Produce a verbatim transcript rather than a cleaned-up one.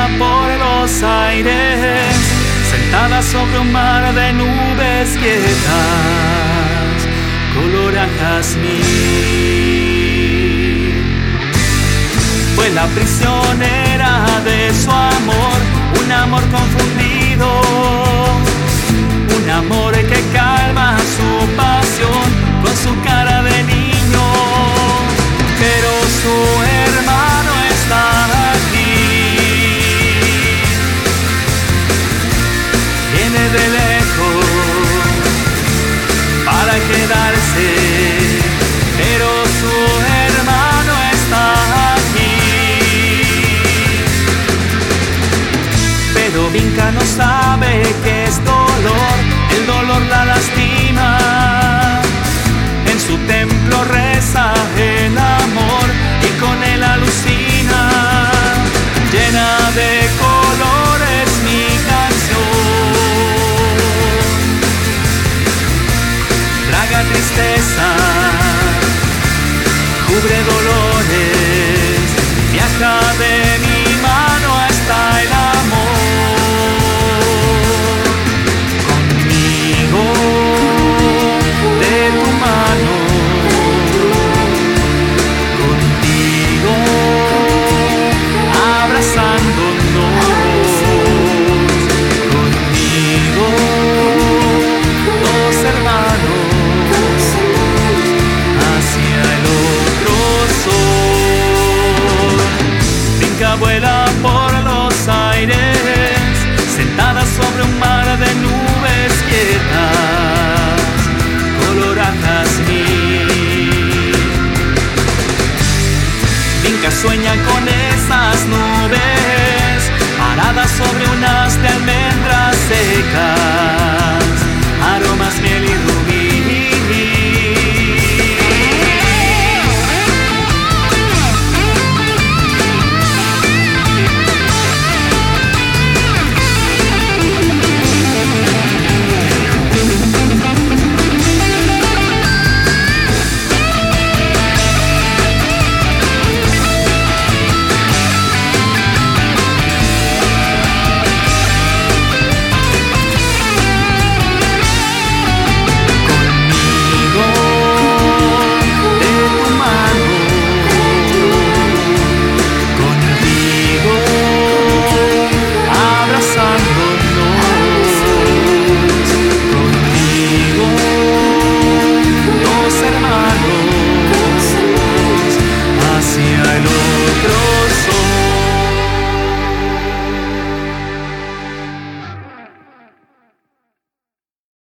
vuela por los aires, sentada sobre un mar de nubes quietas, color a jazmín. Fue la prisionera de su amor, un amor confundido, un amor que calma su pasión con su cara de niño. Pero su hermano está aquí, viene de lejos para quedarse, pero su hermano está aquí. Pero Vinca no sabe que es dolor, el dolor la lastima, en su templo re